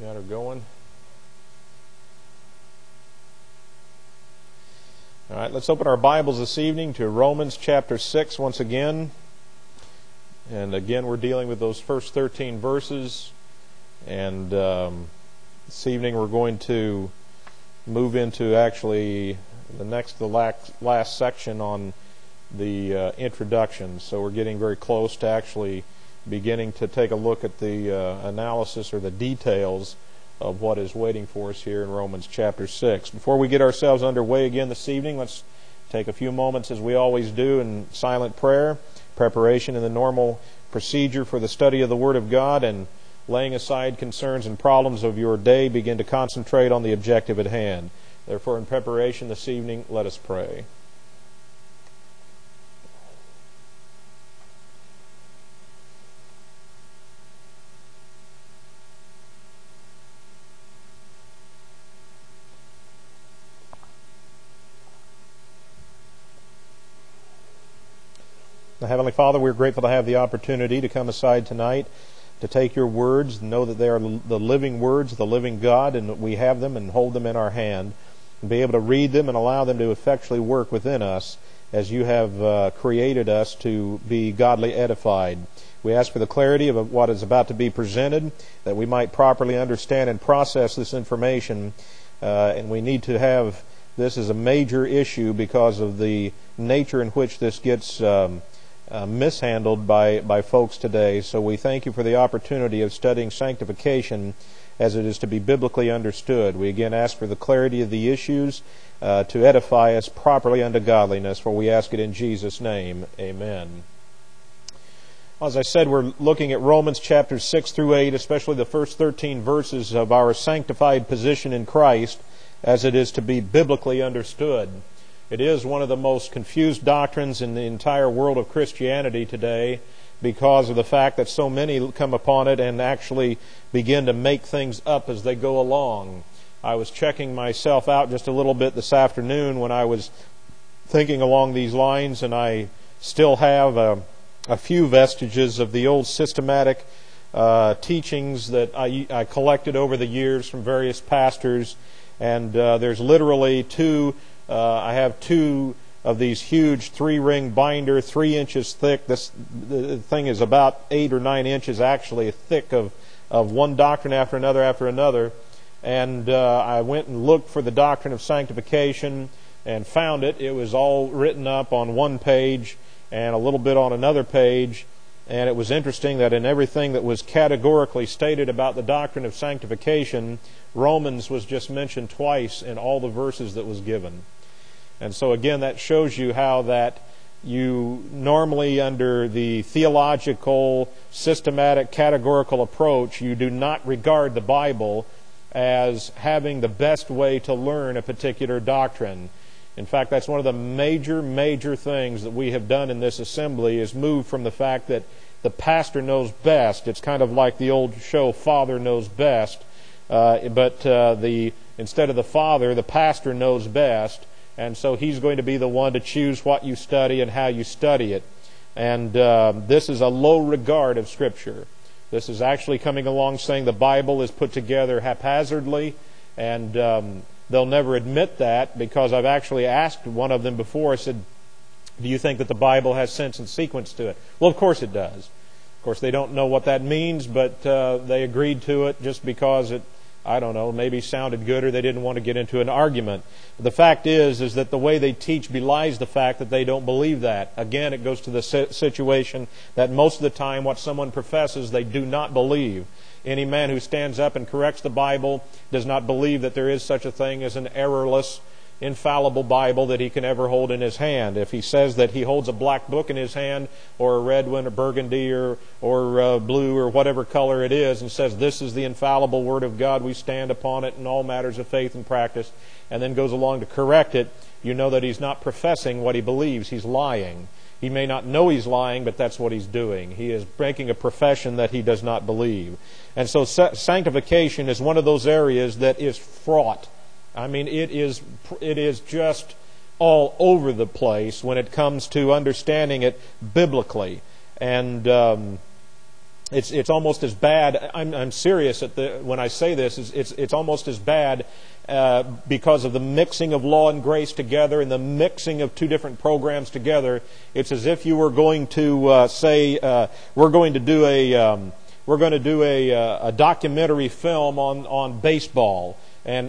Got her going. All right, let's open our Bibles this evening to Romans chapter 6 once again. And again, we're dealing with those first 13 verses. And this evening we're going to move into actually the last section on the introduction. So we're getting very close to actually beginning to take a look at the analysis or the details of what is waiting for us here in Romans chapter 6. Before we get ourselves underway again this evening, let's take a few moments, as we always do, in silent prayer, preparation in the normal procedure for the study of the Word of God, and laying aside concerns and problems of your day, begin to concentrate on the objective at hand. Therefore, in preparation this evening, let us pray. Heavenly Father, we're grateful to have the opportunity to come aside tonight to take your words, know that they are the living words, the living God, and that we have them and hold them in our hand, and be able to read them and allow them to effectually work within us as you have created us to be godly edified. We ask for the clarity of what is about to be presented, that we might properly understand and process this information, and we need to have this as a major issue because of the nature in which this gets mishandled by folks today. So we thank you for the opportunity of studying sanctification as it is to be biblically understood. We again ask for the clarity of the issues to edify us properly unto godliness, for we ask it in Jesus' name. Amen. As I said, we're looking at Romans chapters 6 through 8, especially the first 13 verses of our sanctified position in Christ as it is to be biblically understood. It is one of the most confused doctrines in the entire world of Christianity today because of the fact that so many come upon it and actually begin to make things up as they go along. I was checking myself out just a little bit this afternoon when I was thinking along these lines, and I still have a few vestiges of the old systematic teachings that I collected over the years from various pastors, and there's literally I have two of these huge 3-ring binder, 3 inches thick. The thing is about 8 or 9 inches actually thick of one doctrine after another. And I went and looked for the doctrine of sanctification and found it. It was all written up on one page and a little bit on another page. And it was interesting that in everything that was categorically stated about the doctrine of sanctification, Romans was just mentioned twice in all the verses that was given. And so again, that shows you how that you normally, under the theological, systematic, categorical approach, you do not regard the Bible as having the best way to learn a particular doctrine. In fact, that's one of the major things that we have done in this assembly, is move from the fact that the pastor knows best. It's kind of like the old show, Father Knows Best. But instead of the father, the pastor knows best. And so he's going to be the one to choose what you study and how you study it. And this is a low regard of Scripture. This is actually coming along saying the Bible is put together haphazardly, and they'll never admit that, because I've actually asked one of them before. I said, do you think that the Bible has sense and sequence to it? Well, of course it does. Of course, they don't know what that means, but they agreed to it just because it, I don't know, maybe sounded good, or they didn't want to get into an argument. The fact is that the way they teach belies the fact that they don't believe that. Again, it goes to the situation that most of the time what someone professes they do not believe. Any man who stands up and corrects the Bible does not believe that there is such a thing as an errorless, infallible Bible that he can ever hold in his hand. If he says that he holds a black book in his hand, or a red one, or burgundy, or blue, or whatever color it is, and says this is the infallible Word of God, we stand upon it in all matters of faith and practice, and then goes along to correct it, you know that he's not professing what he believes. He's lying. He may not know he's lying, but that's what he's doing. He is making a profession that he does not believe. And so sanctification is one of those areas that is fraught. I mean, it is just all over the place when it comes to understanding it biblically. And It's almost as bad. I'm serious when I say this. It's almost as bad because of the mixing of law and grace together and the mixing of two different programs together. It's as if you were going to say we're going to do a documentary film on baseball. And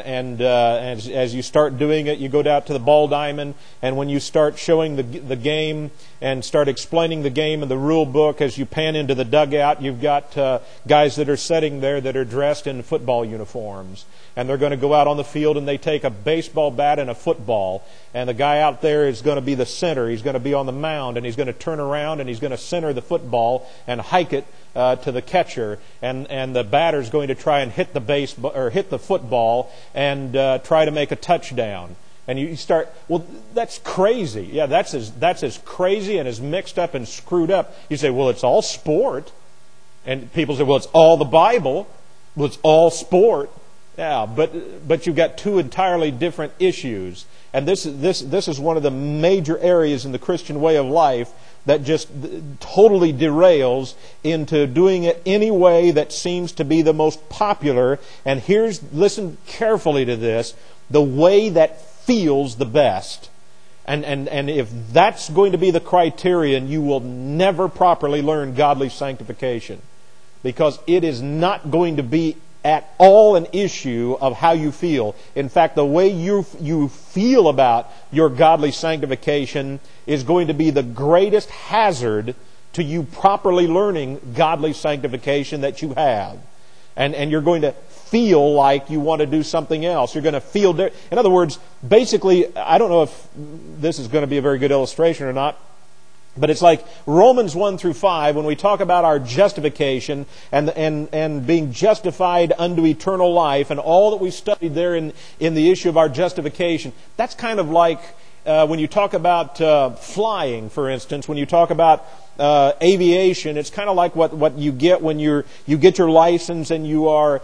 as you start doing it, you go down to the ball diamond, and when you start showing the game and start explaining the game and the rule book, as you pan into the dugout, you've got guys that are sitting there that are dressed in football uniforms. And they're going to go out on the field and they take a baseball bat and a football. And the guy out there is going to be the center. He's going to be on the mound and he's going to turn around and he's going to center the football and hike it to the catcher. And the batter's going to try and hit the baseball or hit the football and try to make a touchdown. And you start, well, that's crazy. Yeah, that's as crazy and as mixed up and screwed up. You say, well, it's all sport. And people say, well, it's all the Bible. Well, it's all sport. Yeah, but you've got two entirely different issues. And this is one of the major areas in the Christian way of life that just totally derails into doing it any way that seems to be the most popular. And listen carefully to this, the way that feels the best. And if that's going to be the criterion, you will never properly learn godly sanctification. Because it is not going to be at all an issue of how you feel. In fact, the way you feel about your godly sanctification is going to be the greatest hazard to you properly learning godly sanctification that you have. And you're going to feel like you want to do something else. You're going to feel... In other words, basically, I don't know if this is going to be a very good illustration or not, but it's like Romans 1 through 5, when we talk about our justification and being justified unto eternal life and all that we studied there in the issue of our justification, that's kind of like when you talk about flying, for instance, when you talk about aviation, it's kind of like what you get when you get your license and you are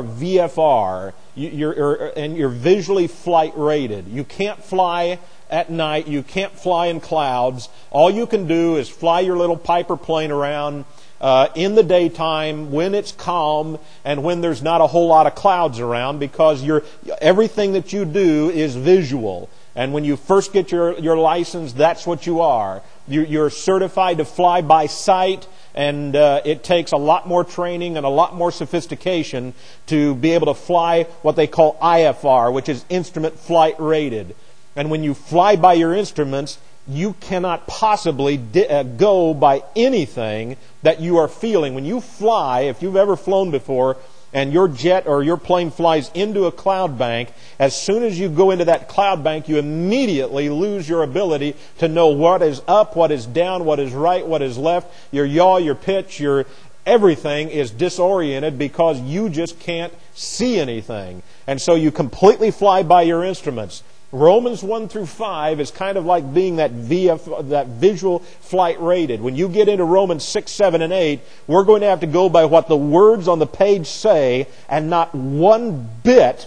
VFR, you're visually flight rated. You can't fly at night. You can't fly in clouds. All you can do is fly your little Piper plane around in the daytime when it's calm and when there's not a whole lot of clouds around, because everything that you do is visual. And when you first get your license, that's what you are. You're certified to fly by sight, and it takes a lot more training and a lot more sophistication to be able to fly what they call IFR, which is Instrument Flight Rated. And when you fly by your instruments, you cannot possibly go by anything that you are feeling. When you fly, if you've ever flown before, and your jet or your plane flies into a cloud bank, as soon as you go into that cloud bank, you immediately lose your ability to know what is up, what is down, what is right, what is left. Your yaw, your pitch, everything is disoriented because you just can't see anything. And so you completely fly by your instruments. Romans 1 through 5 is kind of like being that visual flight rated. When you get into Romans 6, 7, and 8, we're going to have to go by what the words on the page say, and not one bit,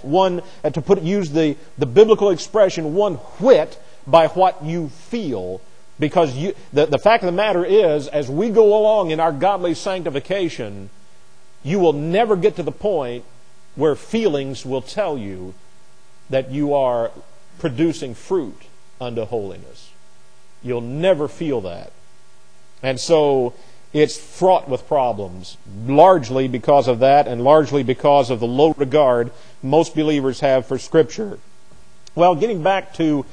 use the biblical expression, one whit by what you feel. Because the fact of the matter is, as we go along in our godly sanctification, you will never get to the point where feelings will tell you that you are producing fruit unto holiness. You'll never feel that. And so it's fraught with problems, largely because of that and largely because of the low regard most believers have for Scripture. Well, getting back to,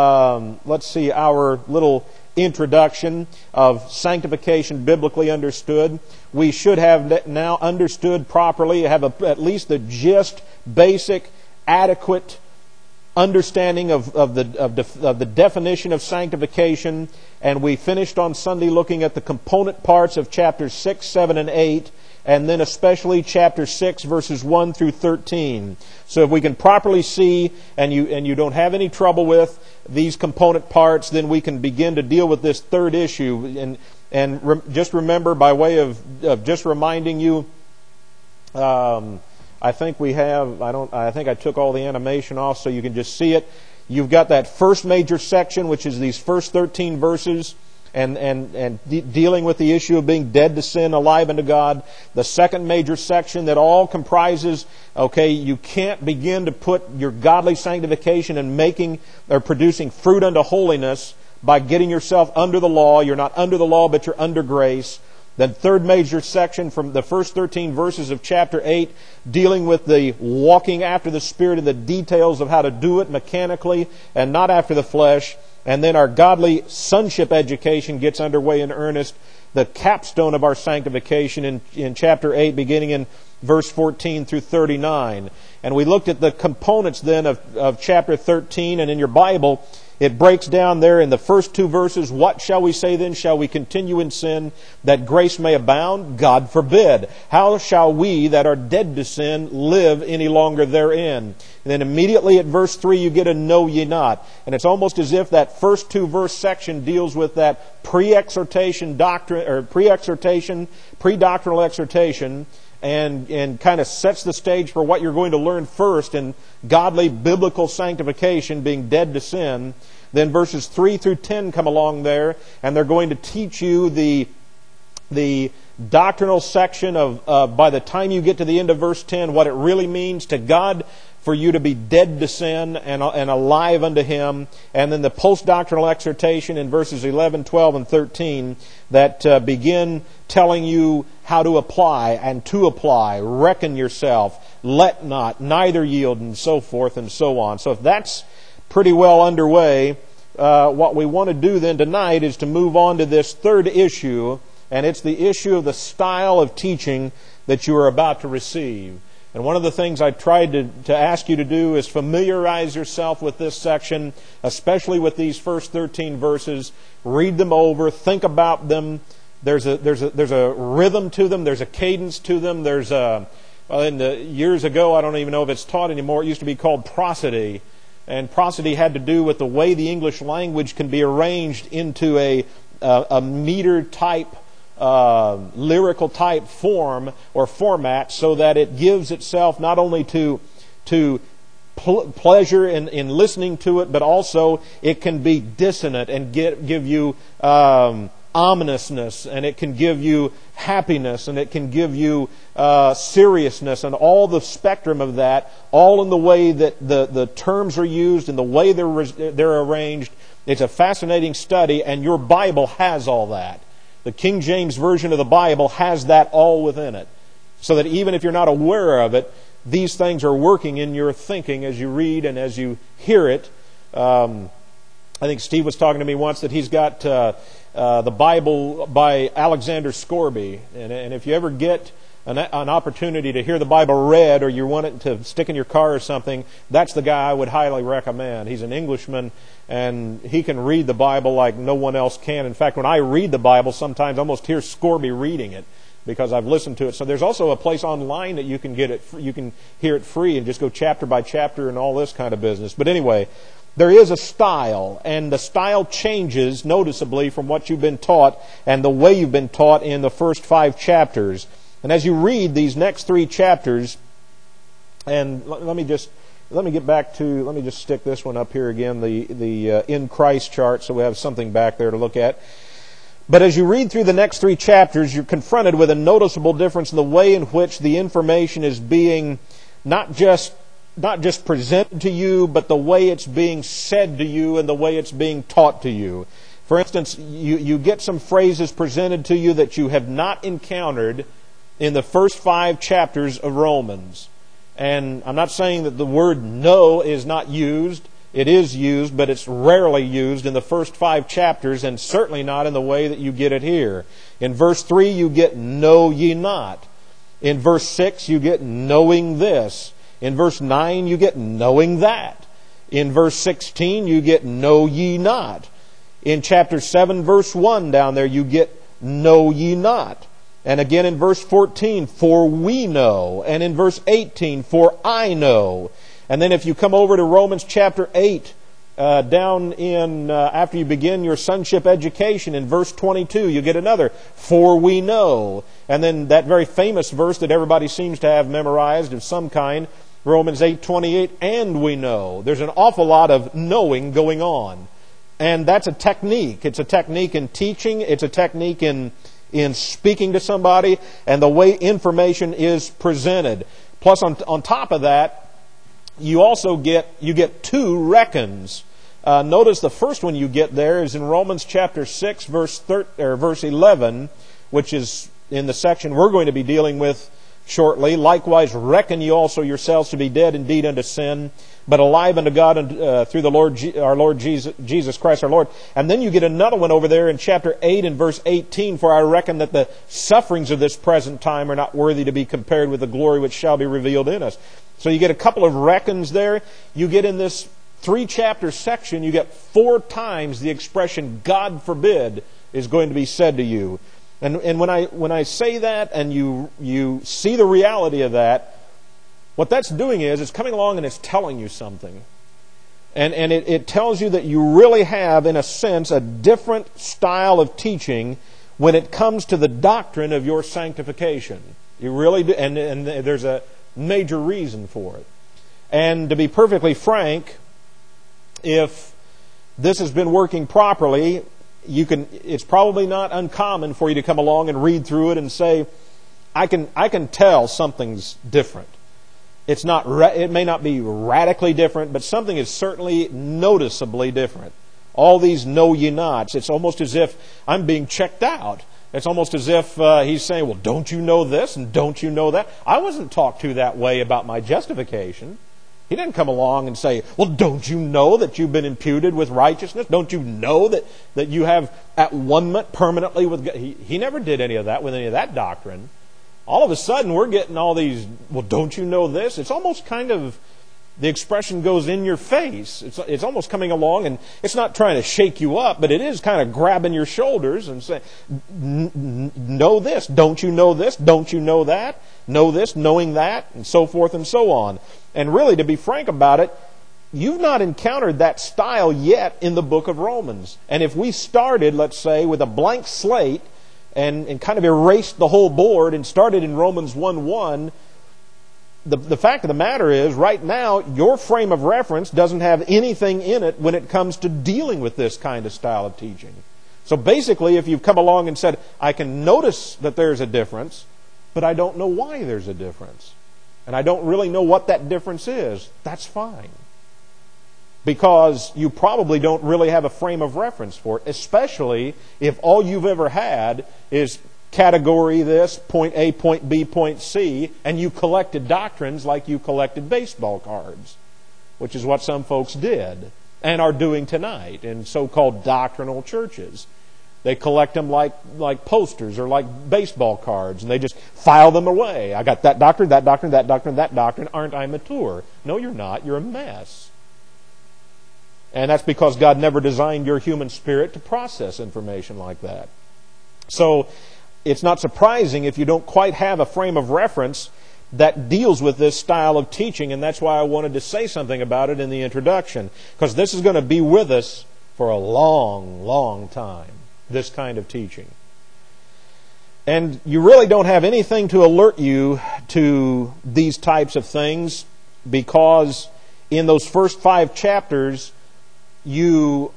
our little introduction of sanctification biblically understood, we should have now understood properly, have at least the gist, basic, adequate understanding of the definition of sanctification. And we finished on Sunday looking at the component parts of chapters 6, 7, and 8, and then especially chapter 6, verses 1 through 13. So if we can properly see, and you don't have any trouble with these component parts, then we can begin to deal with this third issue. Just remember, by way of just reminding you, I think I took all the animation off so you can just see it. You've got that first major section, which is these first 13 verses. dealing with the issue of being dead to sin, alive unto God. The second major section that all comprises, you can't begin to put your godly sanctification and making or producing fruit unto holiness by getting yourself under the law. You're not under the law, but you're under grace. Then third major section from the first 13 verses of chapter 8, dealing with the walking after the Spirit and the details of how to do it mechanically and not after the flesh. And then our godly sonship education gets underway in earnest, the capstone of our sanctification in chapter 8, beginning in verse 14 through 39. And we looked at the components then of chapter 13, and in your Bible, it breaks down there in the first two verses, what shall we say then? Shall we continue in sin that grace may abound? God forbid. How shall we that are dead to sin live any longer therein? And then immediately at verse 3 you get a know ye not. And it's almost as if that first two verse section deals with that pre-doctrinal exhortation and kind of sets the stage for what you're going to learn first in godly biblical sanctification, being dead to sin. Then verses 3 through 10 come along there, and they're going to teach you the doctrinal section of by the time you get to the end of verse 10, what it really means to God for you to be dead to sin and alive unto Him. And then the post-doctrinal exhortation in verses 11, 12, and 13 that begin telling you how to apply and to apply, reckon yourself, let not, neither yield, and so forth and so on. So if that's pretty well underway, what we want to do then tonight is to move on to this third issue, and it's the issue of the style of teaching that you are about to receive. And one of the things I tried to ask you to do is familiarize yourself with this section, especially with these first 13 verses. Read them over, think about them. There's a rhythm to them. There's a cadence to them. Years ago, I don't even know if it's taught anymore. It used to be called prosody, and prosody had to do with the way the English language can be arranged into a meter type, lyrical type form or format, so that it gives itself not only to pleasure in listening to it, but also it can be dissonant and give you ominousness, and it can give you happiness, and it can give you seriousness, and all the spectrum of that, all in the way that the terms are used and the way they're arranged. It's a fascinating study, and your Bible has all that. The King James Version of the Bible has that all within it, so that even if you're not aware of it, these things are working in your thinking as you read and as you hear it. I think Steve was talking to me once that he's got the Bible by Alexander Scourby, and if you ever get an opportunity to hear the Bible read, or you want it to stick in your car or something, that's the guy I would highly recommend. He's an Englishman, and he can read the Bible like no one else can. In fact, when I read the Bible, sometimes I almost hear Scourby reading it because I've listened to it. So there's also a place online that you can get it. You can hear it free and just go chapter by chapter and all this kind of business. But anyway, there is a style, and the style changes noticeably from what you've been taught and the way you've been taught in the first 5 chapters. And as you read these next 3 chapters, and let me just stick this one up here again, the in Christ chart, so we have something back there to look at. But as you read through the next 3 chapters, you're confronted with a noticeable difference in the way in which the information is being not just presented to you, but the way it's being said to you and the way it's being taught to you. For instance, you get some phrases presented to you that you have not encountered in the first 5 chapters of Romans. And I'm not saying that the word know is not used. It is used, but it's rarely used in the first 5 chapters, and certainly not in the way that you get it here. In verse 3, you get know ye not. In verse 6, you get knowing this. In verse 9, you get knowing that. In verse 16, you get know ye not. In chapter 7, verse 1 down there, you get know ye not. And again in verse 14, for we know. And in verse 18, for I know. And then if you come over to Romans chapter 8, down in, after you begin your sonship education, in verse 22, you get another, for we know. And then that very famous verse that everybody seems to have memorized of some kind, Romans 8:28, and we know. There's an awful lot of knowing going on. And that's a technique. It's a technique in teaching. It's a technique in speaking to somebody, and the way information is presented. Plus, on top of that, you also get two reckons. Notice the first one you get there is in Romans chapter 6, verse 11, which is in the section we're going to be dealing with shortly. Likewise, reckon ye also yourselves to be dead indeed unto sin, but alive unto God through our Lord Jesus Christ our Lord. And then you get another one over there in chapter 8 and verse 18, for I reckon that the sufferings of this present time are not worthy to be compared with the glory which shall be revealed in us. So you get a couple of reckons there. You get in this 3-chapter section, you get 4 times the expression God forbid is going to be said to you. And when I say that and you see the reality of that, what that's doing is it's coming along and it's telling you something. And it tells you that you really have, in a sense, a different style of teaching when it comes to the doctrine of your sanctification. You really do, and there's a major reason for it. And to be perfectly frank, if this has been working properly, it's probably not uncommon for you to come along and read through it and say, I can tell something's different. It may not be radically different, but something is certainly noticeably different. All these know ye nots. It's almost as if I'm being checked out. It's almost as if he's saying, well, don't you know this and don't you know that? I wasn't talked to that way about my justification. He didn't come along and say, well, don't you know that you've been imputed with righteousness? Don't you know that you have at one-ment permanently with God? He never did any of that with any of that doctrine. All of a sudden, we're getting all these, well, don't you know this? It's almost kind of, the expression goes in your face. It's almost coming along, and it's not trying to shake you up, but it is kind of grabbing your shoulders and saying, know this, don't you know this, don't you know that, know this, knowing that, and so forth and so on. And really, to be frank about it, you've not encountered that style yet in the book of Romans. And if we started, let's say, with a blank slate and kind of erased the whole board and started in Romans 1:1, the fact of the matter is, right now, your frame of reference doesn't have anything in it when it comes to dealing with this kind of style of teaching. So basically, if you've come along and said, I can notice that there's a difference, but I don't know why there's a difference, and I don't really know what that difference is, that's fine. Because you probably don't really have a frame of reference for it, especially if all you've ever had is category this, point A, point B, point C, and you collected doctrines like you collected baseball cards, which is what some folks did and are doing tonight in so-called doctrinal churches. They collect them like posters or like baseball cards, and they just file them away. I got that doctrine, that doctrine, that doctrine, that doctrine. Aren't I mature? No, you're not. You're a mess. And that's because God never designed your human spirit to process information like that. So it's not surprising if you don't quite have a frame of reference that deals with this style of teaching, and that's why I wanted to say something about it in the introduction, because this is going to be with us for a long, long time, this kind of teaching. And you really don't have anything to alert you to these types of things, because in those first 5 chapters, you're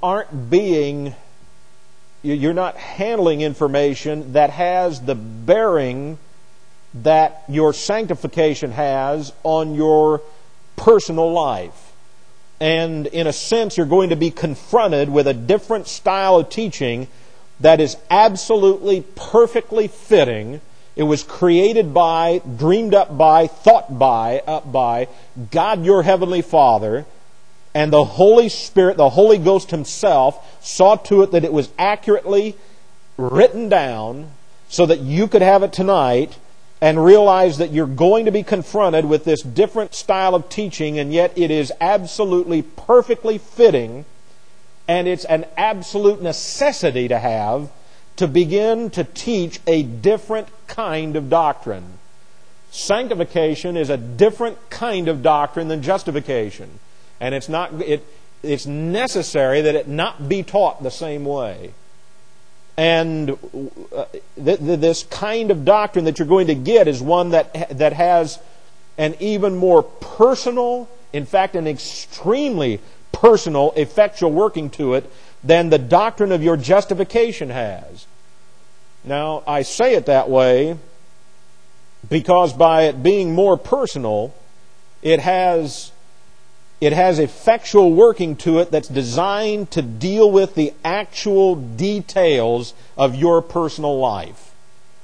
not handling information that has the bearing that your sanctification has on your personal life. And in a sense, you're going to be confronted with a different style of teaching that is absolutely perfectly fitting. It was created by, dreamed up by, thought by God your Heavenly Father. And the Holy Spirit, the Holy Ghost Himself, saw to it that it was accurately written down so that you could have it tonight and realize that you're going to be confronted with this different style of teaching, and yet it is absolutely perfectly fitting, and it's an absolute necessity to have to begin to teach a different kind of doctrine. Sanctification is a different kind of doctrine than justification. And it's necessary that it not be taught the same way. And this kind of doctrine that you're going to get is one that has an even more personal, in fact, an extremely personal, effectual working to it than the doctrine of your justification has. Now, I say it that way because by it being more personal, it has effectual working to it that's designed to deal with the actual details of your personal life.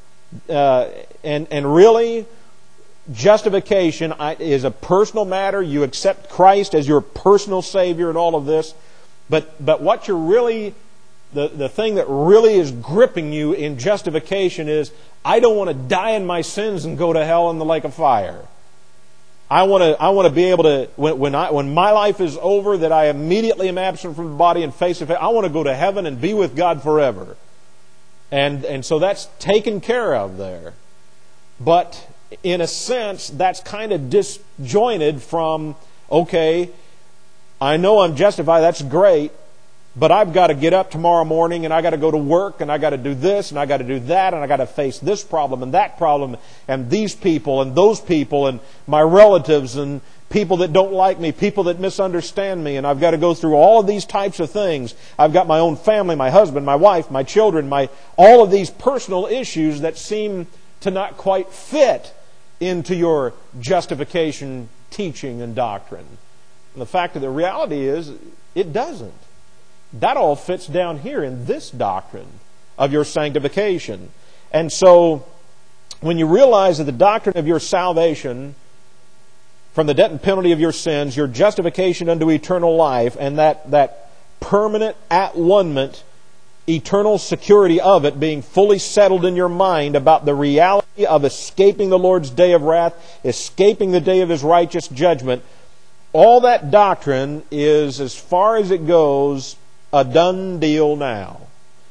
And really, justification is a personal matter. You accept Christ as your personal Savior and all of this. But what you're really, the thing that really is gripping you in justification is, I don't want to die in my sins and go to hell in the lake of fire. I want to be able to, when my life is over, that I immediately am absent from the body and face to face. I want to go to heaven and be with God forever. And so that's taken care of there. But in a sense, that's kind of disjointed from, okay, I know I'm justified, that's great, but I've got to get up tomorrow morning and I got to go to work and I got to do this and I got to do that and I got to face this problem and that problem and these people and those people and my relatives and people that don't like me, people that misunderstand me, and I've got to go through all of these types of things. I've got my own family, my husband, my wife, my children, all of these personal issues that seem to not quite fit into your justification teaching and doctrine. And the fact of the reality is, it doesn't. That all fits down here in this doctrine of your sanctification. And so, when you realize that the doctrine of your salvation from the debt and penalty of your sins, your justification unto eternal life, and that permanent at-one-ment, eternal security of it being fully settled in your mind about the reality of escaping the Lord's day of wrath, escaping the day of His righteous judgment, all that doctrine is, as far as it goes, a done deal now.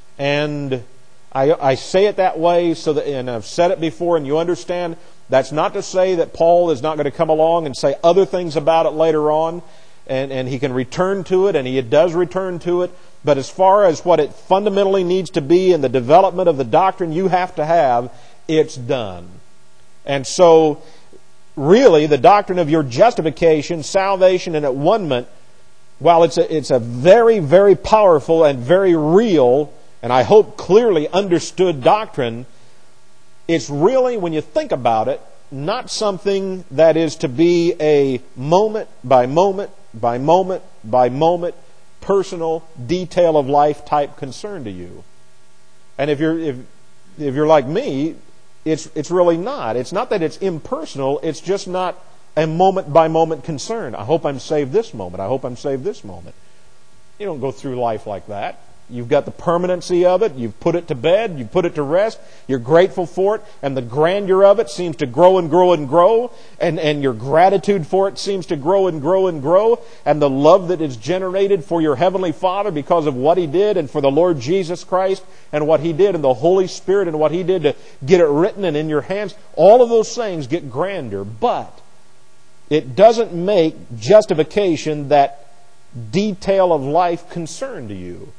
And I say it that way so that, and I've said it before and you understand, that's not to say that Paul is not going to come along and say other things about it later on, and he can return to it, and he does return to it. But as far as what it fundamentally needs to be in the development of the doctrine you have to have, it's done. And so, really, the doctrine of your justification, salvation, and at-one-ment, while it's a very, very powerful and very real, and I hope clearly understood doctrine, it's really, when you think about it, not something that is to be a moment by moment by moment by moment personal detail of life type concern to you. And if you're like me, it's really not. It's not that it's impersonal, it's just not a moment by moment concern. I hope I'm saved this moment. I hope I'm saved this moment. You don't go through life like that. You've got the permanency of it. You've put it to bed. You've put it to rest. You're grateful for it. And the grandeur of it seems to grow and grow and grow. And your gratitude for it seems to grow and grow and grow. And the love that is generated for your Heavenly Father because of what He did, and for the Lord Jesus Christ and what He did, and the Holy Spirit and what He did to get it written and in your hands. All of those things get grander. But it doesn't make justification that detail of life concern to you.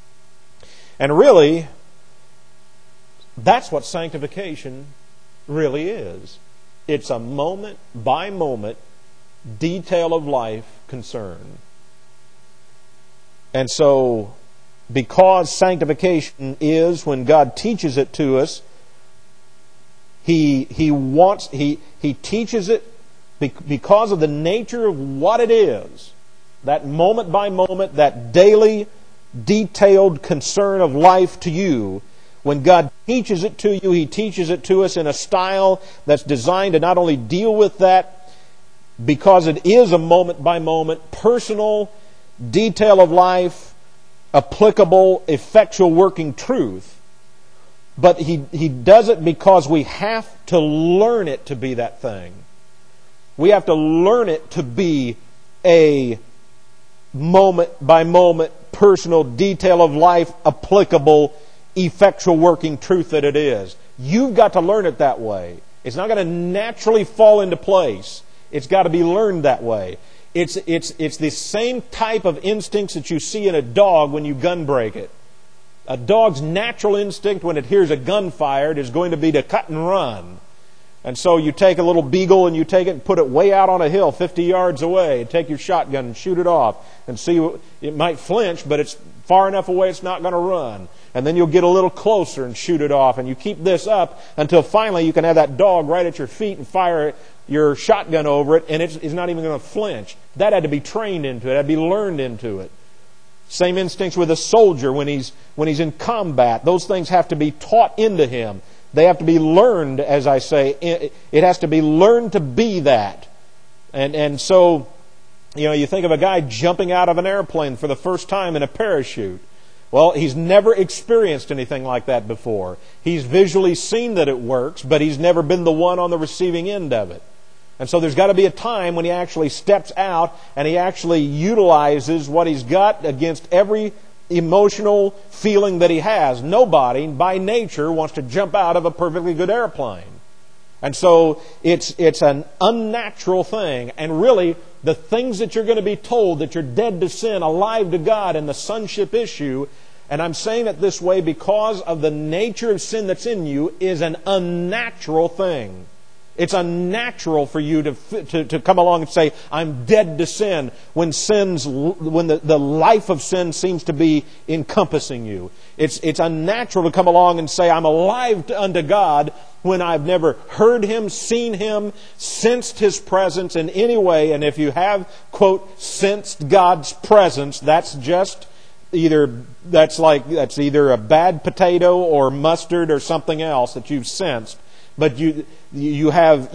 And really, that's what sanctification really is. It's a moment by moment detail of life concern. And so, because sanctification is, when God teaches it to us, He teaches it because of the nature of what it is. That moment by moment, that daily detailed concern of life to you. When God teaches it to you, He teaches it to us in a style that's designed to not only deal with that, because it is a moment by moment, personal detail of life, applicable, effectual working truth, but He does it because we have to learn it to be that thing. We have to learn it to be a moment by moment, personal detail of life, applicable, effectual working truth that it is. You've got to learn it that way. It's not going to naturally fall into place. It's got to be learned that way. It's the same type of instincts that you see in a dog when you gun break it. A dog's natural instinct when it hears a gun fired is going to be to cut and run. And so you take a little beagle and you take it and put it way out on a hill 50 yards away. Take your shotgun and shoot it off and see, it might flinch, but it's far enough away it's not going to run. And then you'll get a little closer and shoot it off. And you keep this up until finally you can have that dog right at your feet and fire your shotgun over it, and it's not even going to flinch. That had to be trained into it. It had to be learned into it. Same instincts with a soldier when he's in combat. Those things have to be taught into him. They have to be learned, as I say. It has to be learned to be that. And so, you think of a guy jumping out of an airplane for the first time in a parachute. Well, he's never experienced anything like that before. He's visually seen that it works, but he's never been the one on the receiving end of it. And so there's got to be a time when he actually steps out and he actually utilizes what he's got against every emotional feeling that he has. Nobody, by nature, wants to jump out of a perfectly good airplane. And so it's an unnatural thing. And really, the things that you're going to be told that you're dead to sin, alive to God, and the sonship issue, and I'm saying it this way because of the nature of sin that's in you, is an unnatural thing. It's unnatural for you to come along and say, I'm dead to sin, when the life of sin seems to be encompassing you. It's unnatural to come along and say, I'm alive unto God, when I've never heard Him, seen Him, sensed His presence in any way. And if you have, quote, sensed God's presence, that's either a bad potato or mustard or something else that you've sensed. But you have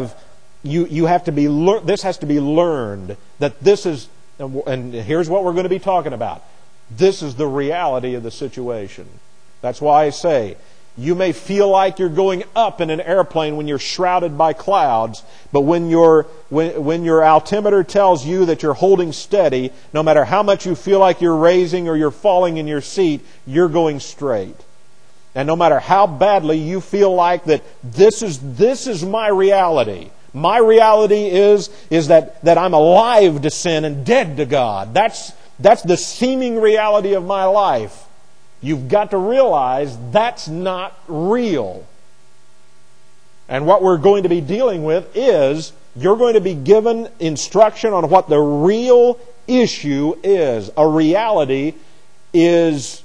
to be this has to be learned, that this is, and here's what we're going to be talking about. This is the reality of the situation. That's why I say, you may feel like you're going up in an airplane when you're shrouded by clouds, but when your altimeter tells you that you're holding steady, no matter how much you feel like you're raising or you're falling in your seat, you're going straight. And no matter how badly you feel like that this is my reality. My reality is that I'm alive to sin and dead to God. That's the seeming reality of my life. You've got to realize that's not real. And what we're going to be dealing with is, you're going to be given instruction on what the real issue is. A reality is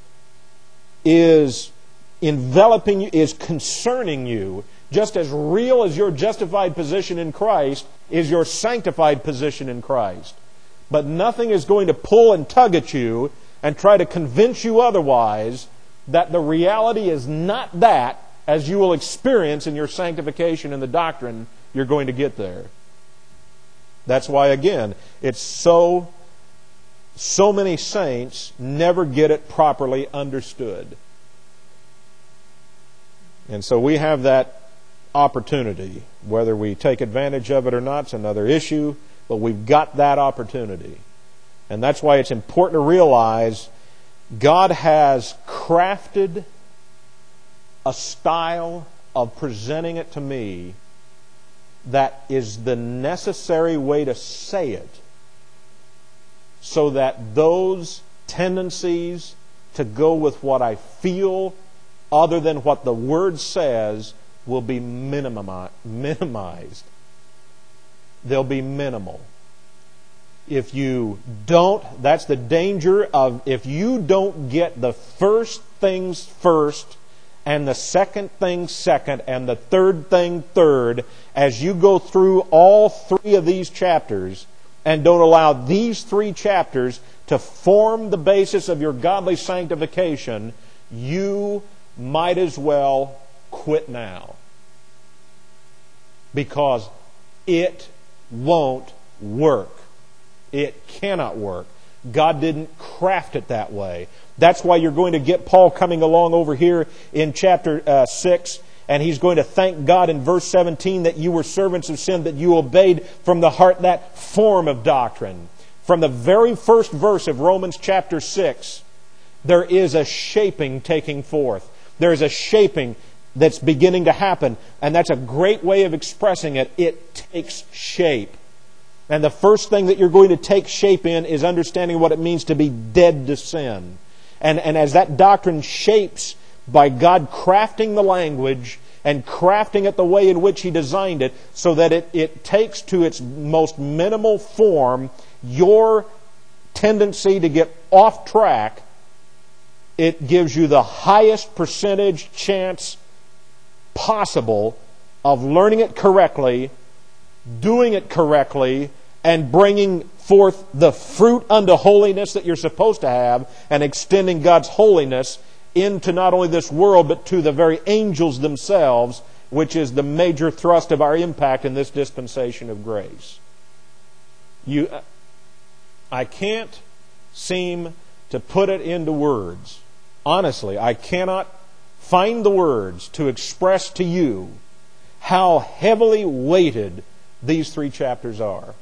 enveloping you, is concerning you, just as real as your justified position in Christ is your sanctified position in Christ. But nothing is going to pull and tug at you and try to convince you otherwise, that the reality is not that, as you will experience in your sanctification and the doctrine you're going to get there. That's why, again, it's so many saints never get it properly understood. And so we have that opportunity. Whether we take advantage of it or not is another issue, but we've got that opportunity. And that's why it's important to realize God has crafted a style of presenting it to me that is the necessary way to say it, so that those tendencies to go with what I feel other than what the Word says will be minimized. They'll be minimal. If you don't, that's the danger of, if you don't get the first things first, and the second thing second, and the third thing third, as you go through all three of these chapters, and don't allow these three chapters to form the basis of your godly sanctification, you might as well quit now. Because it won't work. It cannot work. God didn't craft it that way. That's why you're going to get Paul coming along over here in chapter 6, and he's going to thank God in verse 17 that you were servants of sin, that you obeyed from the heart that form of doctrine. From the very first verse of Romans chapter 6, there is a shaping taking forth. There is a shaping that's beginning to happen, and that's a great way of expressing it. It takes shape. And the first thing that you're going to take shape in is understanding what it means to be dead to sin. And as that doctrine shapes by God crafting the language, and crafting it the way in which He designed it so that it takes to its most minimal form your tendency to get off track. It gives you the highest percentage chance possible of learning it correctly, doing it correctly, and bringing forth the fruit unto holiness that you're supposed to have, and extending God's holiness into not only this world, but to the very angels themselves, which is the major thrust of our impact in this dispensation of grace. I can't seem to put it into words. Honestly, I cannot find the words to express to you how heavily weighted these 3 chapters are.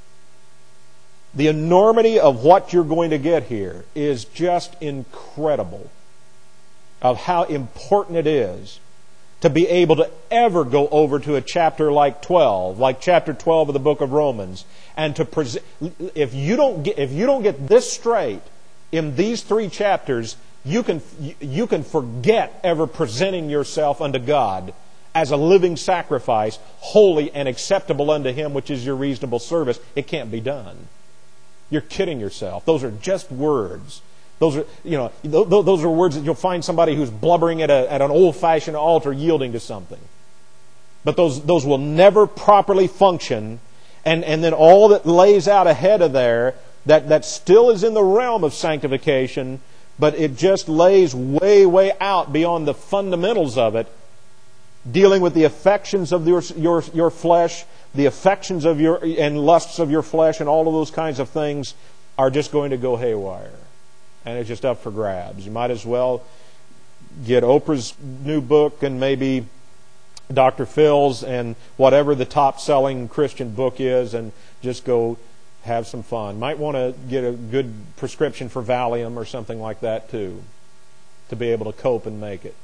The enormity of what you're going to get here is just incredible, of how important it is to be able to ever go over to a chapter like 12, like chapter 12 of the book of Romans, and to present. If you don't get this straight in these 3 chapters, you can forget ever presenting yourself unto God as a living sacrifice, holy and acceptable unto Him, which is your reasonable service. It can't be done. You're kidding yourself. Those are just words. Those are words that you'll find somebody who's blubbering at an old-fashioned altar yielding to something. But those will never properly function. And then all that lays out ahead of there, that still is in the realm of sanctification, but it just lays way, way out beyond the fundamentals of it, dealing with the affections of your flesh, the affections of and lusts of your flesh, and all of those kinds of things are just going to go haywire. And it's just up for grabs. You might as well get Oprah's new book and maybe Dr. Phil's and whatever the top-selling Christian book is, and just go have some fun. Might want to get a good prescription for Valium or something like that too, to be able to cope and make it.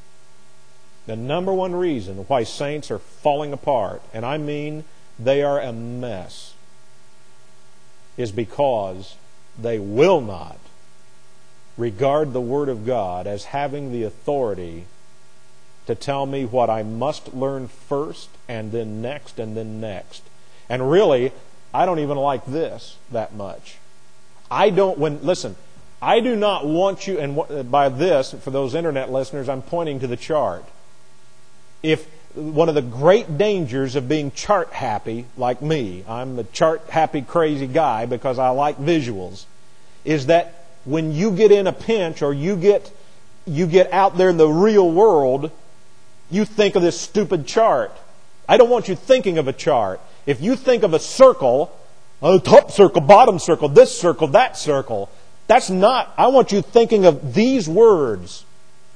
The number one reason why saints are falling apart, and I mean they are a mess, is because they will not regard the Word of God as having the authority to tell me what I must learn first, and then next, and then next. And really, I don't even like this that much. I do not want you, and by this, for those internet listeners, I'm pointing to the chart. If one of the great dangers of being chart happy, like me, I'm a chart happy crazy guy because I like visuals, is that when you get in a pinch or you get out there in the real world, you think of this stupid chart. I don't want you thinking of a chart. If you think of a circle, a top circle, bottom circle, this circle, that circle, that's not. I want you thinking of these words.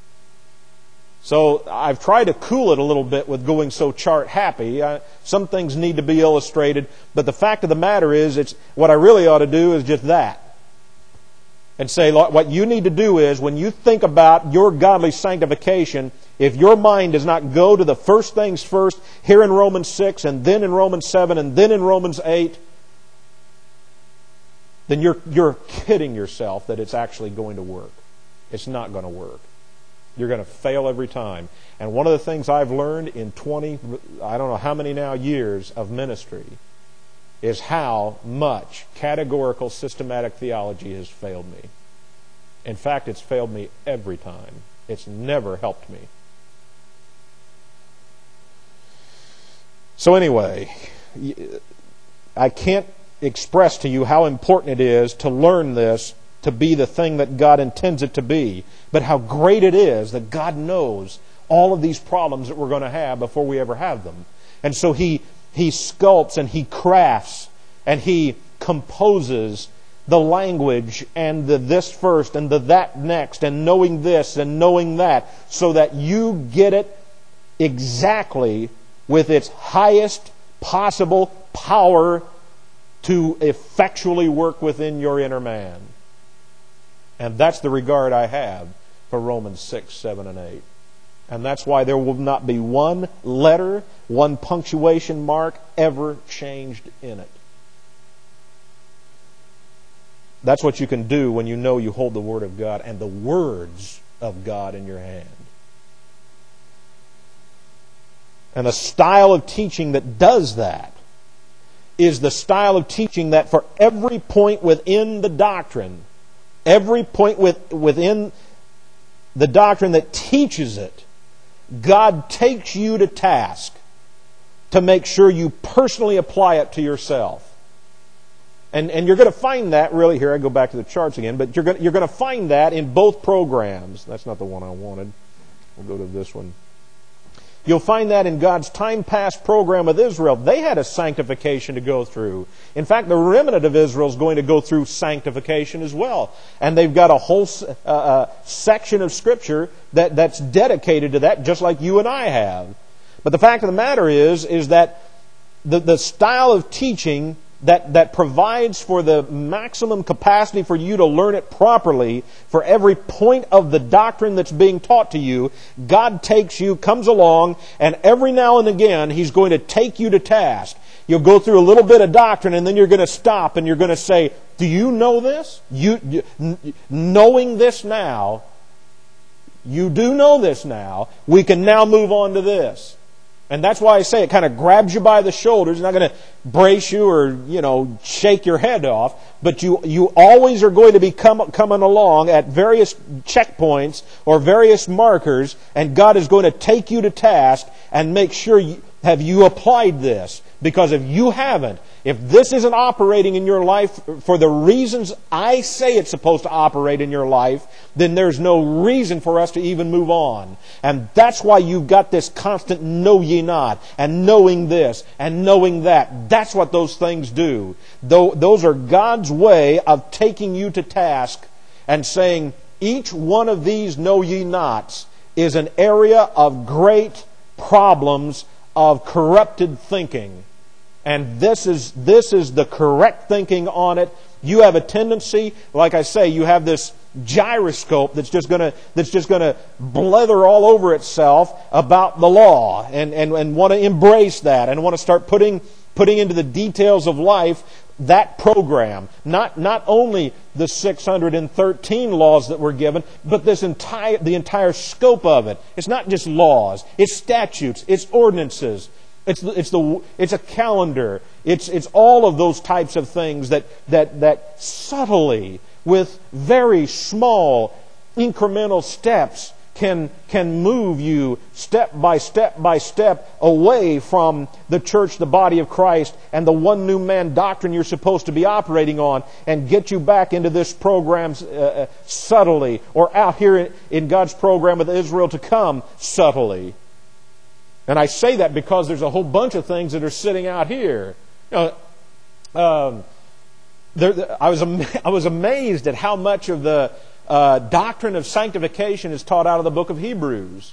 So I've tried to cool it a little bit with going so chart happy. Some things need to be illustrated, but the fact of the matter is, what I really ought to do is just that. And say, what you need to do is, when you think about your godly sanctification, if your mind does not go to the first things first, here in Romans 6, and then in Romans 7, and then in Romans 8, then you're kidding yourself that it's actually going to work. It's not going to work. You're going to fail every time. And one of the things I've learned in 20, I don't know how many now years of ministry, is how much categorical systematic theology has failed me. In fact, it's failed me every time. It's never helped me. So anyway, I can't express to you how important it is to learn this to be the thing that God intends it to be, but how great it is that God knows all of these problems that we're going to have before we ever have them. And so He sculpts and He crafts and He composes the language and the this first and the that next and knowing this and knowing that, so that you get it exactly with its highest possible power to effectually work within your inner man. And that's the regard I have for Romans 6, 7, and 8. And that's why there will not be one letter, one punctuation mark ever changed in it. That's what you can do when you know you hold the Word of God and the words of God in your hand. And the style of teaching that does that is the style of teaching that for every point within the doctrine, every point within the doctrine that teaches it, God takes you to task to make sure you personally apply it to yourself. And you're going to find that, really, here I go back to the charts again, but you're going to find that in both programs. That's not the one I wanted. We'll go to this one. You'll find that in God's time-past program with Israel. They had a sanctification to go through. In fact, the remnant of Israel is going to go through sanctification as well. And they've got a whole section of Scripture that's dedicated to that, just like you and I have. But the fact of the matter is that the style of teaching that provides for the maximum capacity for you to learn it properly for every point of the doctrine that's being taught to you, God takes you, comes along, and every now and again He's going to take you to task. You'll go through a little bit of doctrine and then you're going to stop and you're going to say, do you know this? Knowing this now, you do know this now, we can now move on to this. And that's why I say it kind of grabs you by the shoulders. It's not going to brace you or, shake your head off. But you always are going to be coming along at various checkpoints or various markers. And God is going to take you to task and make sure have you applied this. Because if you haven't, if this isn't operating in your life for the reasons I say it's supposed to operate in your life, then there's no reason for us to even move on. And that's why you've got this constant know ye not, and knowing this, and knowing that. That's what those things do. Those are God's way of taking you to task and saying, each one of these know ye nots is an area of great problems of corrupted thinking. And this is the correct thinking on it. You have a tendency, like I say, you have this gyroscope that's just going to blether all over itself about the law and want to embrace that and want to start putting into the details of life that program. Not only the 613 laws that were given, but the entire scope of it. It's not just laws. It's statutes. It's ordinances. It's a calendar. It's all of those types of things that subtly, with very small incremental steps, can move you step by step away from the church, the body of Christ, and the one new man doctrine you're supposed to be operating on, and get you back into this program subtly, or out here in God's program with Israel to come subtly. And I say that because there's a whole bunch of things that are sitting out here. I was amazed at how much of the doctrine of sanctification is taught out of the book of Hebrews.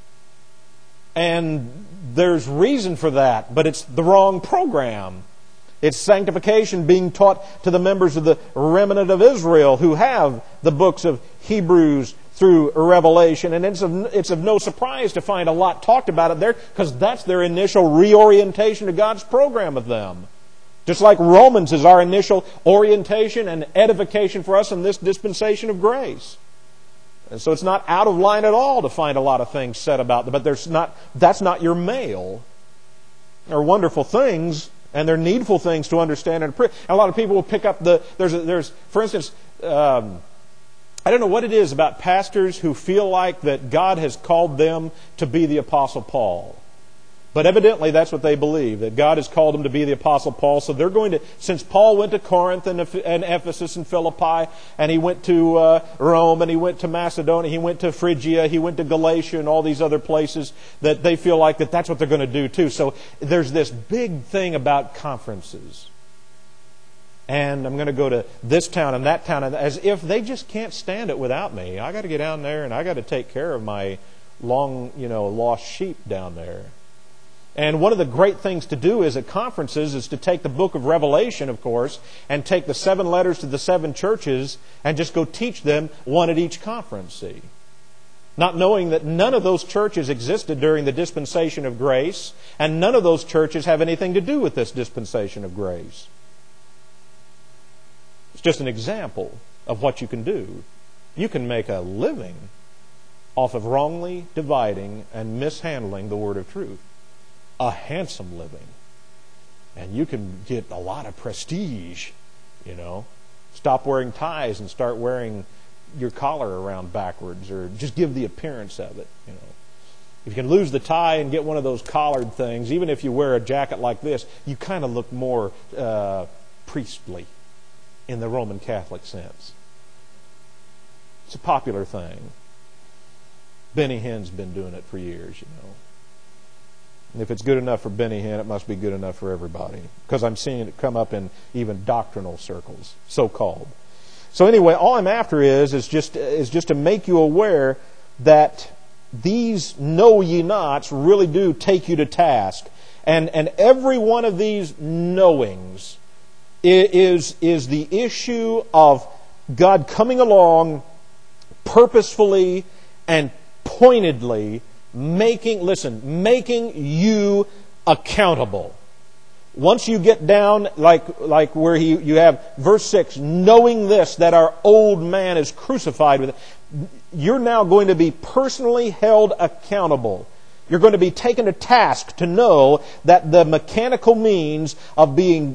And there's reason for that, but it's the wrong program. It's sanctification being taught to the members of the remnant of Israel who have the books of Hebrews through Revelation. And it's of no surprise to find a lot talked about it there, because that's their initial reorientation to God's program of them. Just like Romans is our initial orientation and edification for us in this dispensation of grace. And so it's not out of line at all to find a lot of things said about them, but that's not your mail. They're wonderful things, and they're needful things to understand and appreciate. And a lot of people will pick up for instance, I don't know what it is about pastors who feel like that God has called them to be the Apostle Paul. But evidently that's what they believe, that God has called them to be the Apostle Paul. So they're going to, since Paul went to Corinth and Ephesus and Philippi, and he went to Rome, and he went to Macedonia, he went to Phrygia, he went to Galatia and all these other places, that they feel like that's what they're going to do too. So there's this big thing about conferences. And I'm going to go to this town and that town, as if they just can't stand it without me. I got to get down there and I got to take care of my lost sheep down there. And one of the great things to do is at conferences is to take the book of Revelation, of course, and take the 7 letters to the 7 churches and just go teach them one at each conference, see. Not knowing that none of those churches existed during the dispensation of grace, and none of those churches have anything to do with this dispensation of grace. It's just an example of what you can do. You can make a living off of wrongly dividing and mishandling the word of truth. a handsome living. And you can get a lot of prestige, you know. Stop wearing ties and start wearing your collar around backwards, or just give the appearance of it, you know. If you can lose the tie and get one of those collared things, even if you wear a jacket like this, you kind of look more priestly in the Roman Catholic sense. It's a popular thing. Benny Hinn's been doing it for years, you know. And if it's good enough for Benny Hinn, it must be good enough for everybody. Because I'm seeing it come up in even doctrinal circles, so-called. So anyway, all I'm after is just to make you aware that these know ye nots really do take you to task. And every one of these knowings is the issue of God coming along purposefully and pointedly making you accountable. Once you get down like where you have verse 6, knowing this, that our old man is crucified with it, you're now going to be personally held accountable. You're going to be taken to task to know that the mechanical means of being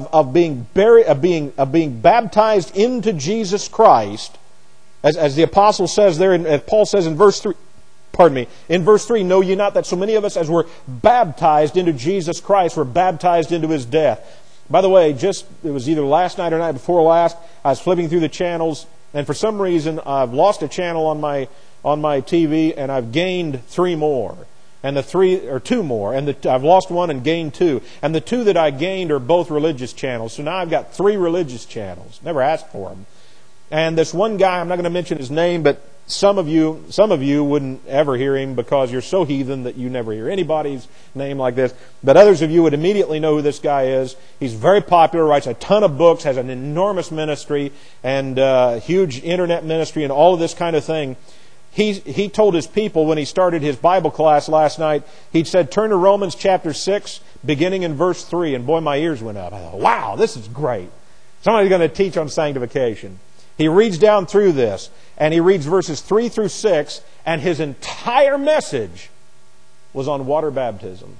baptized into Jesus Christ, as the apostle says there, as Paul says in verse 3. In verse 3, know ye not that so many of us, as were baptized into Jesus Christ, were baptized into His death. By the way, it was either last night or night before last, I was flipping through the channels, and for some reason I've lost a channel on my TV, and I've gained 3 more. And the 3, or 2 more, and I've lost 1 and gained 2. And the 2 that I gained are both religious channels. So now I've got 3 religious channels. Never asked for them. And this one guy, I'm not going to mention his name, but some of you wouldn't ever hear him because you're so heathen that you never hear anybody's name like this. But others of you would immediately know who this guy is. He's very popular, writes a ton of books, has an enormous ministry and huge internet ministry and all of this kind of thing. He told his people when he started his Bible class last night, he said, turn to Romans chapter 6, beginning in verse 3. And boy, my ears went up. I thought, wow, this is great. Somebody's going to teach on sanctification. He reads down through this, and he reads verses 3 through 6, and his entire message was on water baptism.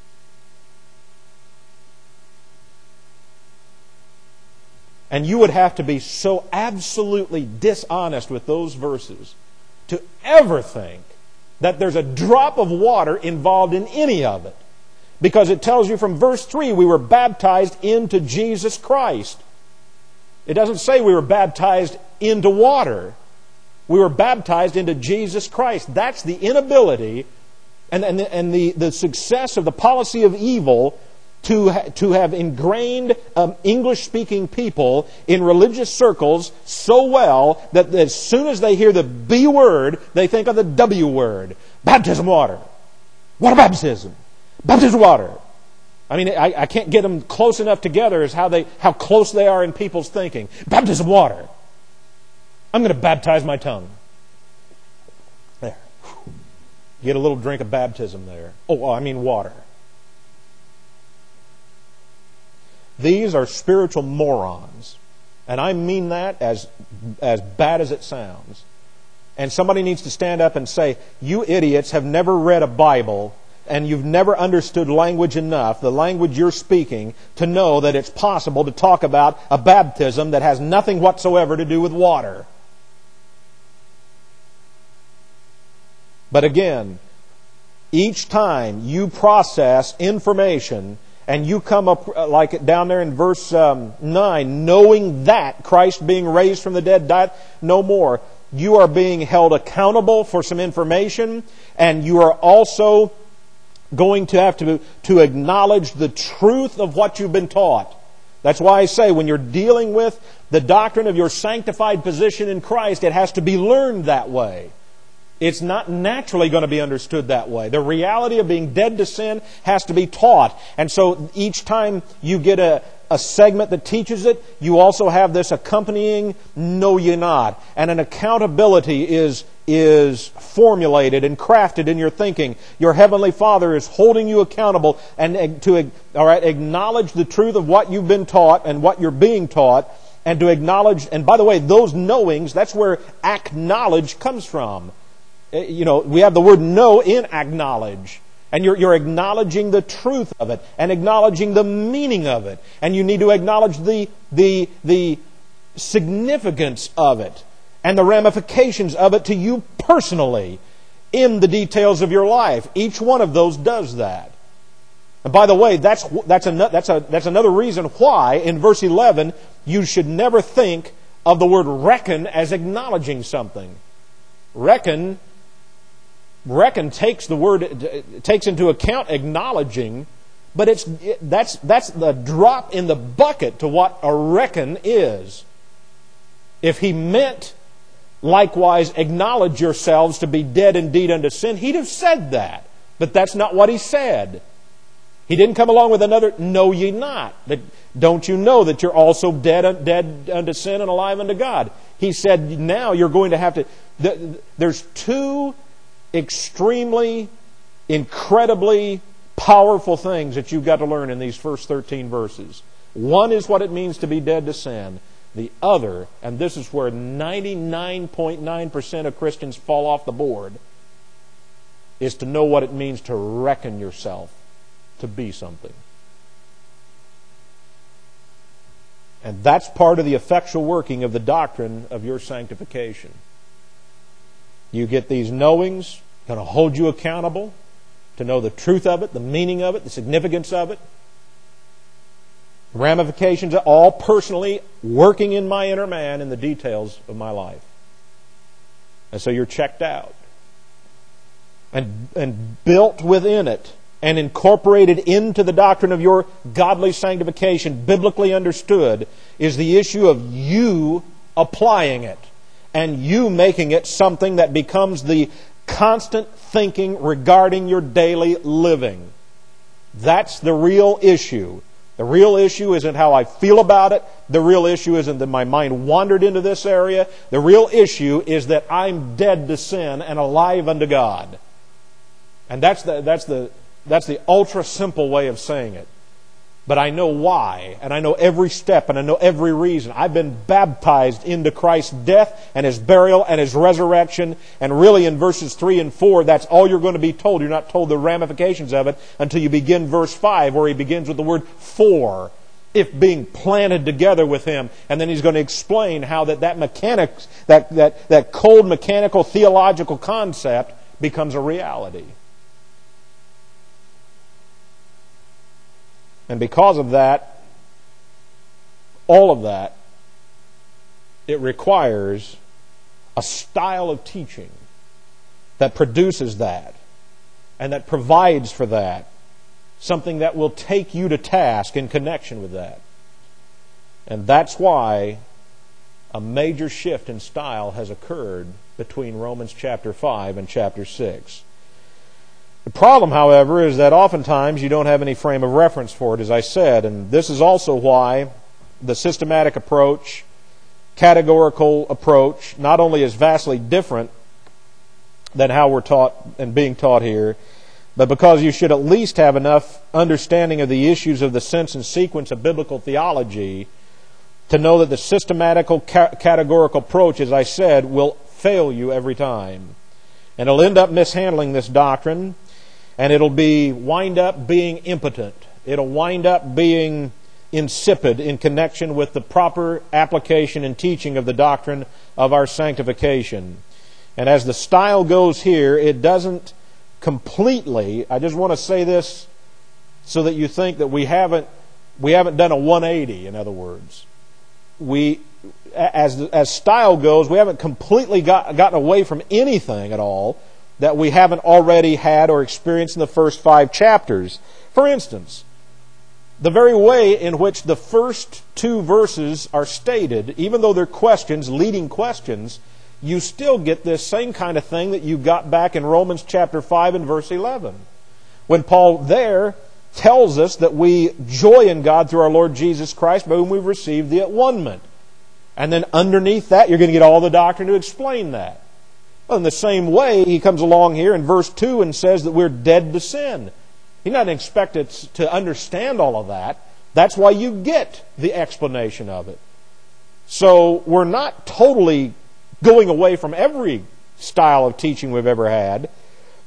And you would have to be so absolutely dishonest with those verses to ever think that there's a drop of water involved in any of it. Because it tells you from verse 3, we were baptized into Jesus Christ. It doesn't say we were baptized into water. We were baptized into Jesus Christ. That's the inability and the success of the policy of evil to have ingrained English-speaking people in religious circles so well that as soon as they hear the B word, they think of the W word. Baptism water. Water baptism. Baptism water. I mean, I can't get them close enough together as how close they are in people's thinking. Baptism water. I'm going to baptize my tongue. There. Get a little drink of baptism there. Water. These are spiritual morons. And I mean that as bad as it sounds. And somebody needs to stand up and say, you idiots have never read a Bible and you've never understood language enough, the language you're speaking, to know that it's possible to talk about a baptism that has nothing whatsoever to do with water. But again, each time you process information and you come up, like down there in verse 9, knowing that Christ being raised from the dead died no more, you are being held accountable for some information, and you are also going to have to acknowledge the truth of what you've been taught. That's why I say when you're dealing with the doctrine of your sanctified position in Christ, it has to be learned that way. It's not naturally going to be understood that way. The reality of being dead to sin has to be taught. And so each time you get a segment that teaches it, you also have this accompanying know ye not. And an accountability is formulated and crafted in your thinking. Your Heavenly Father is holding you accountable and to acknowledge the truth of what you've been taught and what you're being taught, and to acknowledge, and by the way, those knowings, that's where acknowledge comes from. We have the word know in acknowledge. And you're acknowledging the truth of it and acknowledging the meaning of it. And you need to acknowledge the significance of it and the ramifications of it to you personally in the details of your life. Each one of those does that. And by the way, that's another reason why in verse 11 you should never think of the word reckon as acknowledging something. Reckon takes into account acknowledging, but that's the drop in the bucket to what a reckon is. If he meant likewise acknowledge yourselves to be dead indeed unto sin, he'd have said that. But that's not what he said. He didn't come along with another, know ye not. Don't you know that you're also dead unto sin and alive unto God? He said, now you're going to have to... There's two extremely, incredibly powerful things that you've got to learn in these first 13 verses. One is what it means to be dead to sin. The other, and this is where 99.9% of Christians fall off the board, is to know what it means to reckon yourself to be something. And that's part of the effectual working of the doctrine of your sanctification. You get these knowings, going to hold you accountable to know the truth of it, the meaning of it, the significance of it. Ramifications are all personally working in my inner man in the details of my life. And so you're checked out. And built within it and incorporated into the doctrine of your godly sanctification, biblically understood, is the issue of you applying it and you making it something that becomes the constant thinking regarding your daily living. That's the real issue. The real issue isn't how I feel about it. The real issue isn't that my mind wandered into this area. The real issue is that I'm dead to sin and alive unto God. And that's the ultra simple way of saying it. But I know why, and I know every step, and I know every reason. I've been baptized into Christ's death and His burial and His resurrection. And really in verses 3 and 4, that's all you're going to be told. You're not told the ramifications of it until you begin verse 5, where he begins with the word for, if being planted together with Him. And then he's going to explain how that cold mechanical theological concept becomes a reality. And because of that, all of that, it requires a style of teaching that produces that and that provides for that. Something that will take you to task in connection with that. And that's why a major shift in style has occurred between Romans chapter 5 and chapter 6. The problem, however, is that oftentimes you don't have any frame of reference for it, as I said, and this is also why the systematic approach, categorical approach, not only is vastly different than how we're taught and being taught here, but because you should at least have enough understanding of the issues of the sense and sequence of biblical theology to know that the systematical categorical approach, as I said, will fail you every time. And it'll end up mishandling this doctrine, and it'll wind up being impotent. It'll wind up being insipid in connection with the proper application and teaching of the doctrine of our sanctification. And as the style goes here, it doesn't completely, I just want to say this so that you think that we haven't done a 180, in other words. As style goes, we haven't completely gotten away from anything at all that we haven't already had or experienced in the first 5 chapters. For instance, the very way in which the first 2 verses are stated, even though they're questions, leading questions, you still get this same kind of thing that you got back in Romans chapter 5 and verse 11. When Paul there tells us that we joy in God through our Lord Jesus Christ, by whom we've received the at-one-ment. And then underneath that, you're going to get all the doctrine to explain that. Well, in the same way, he comes along here in verse 2 and says that we're dead to sin. He's not expected to understand all of that. That's why you get the explanation of it. So we're not totally going away from every style of teaching we've ever had,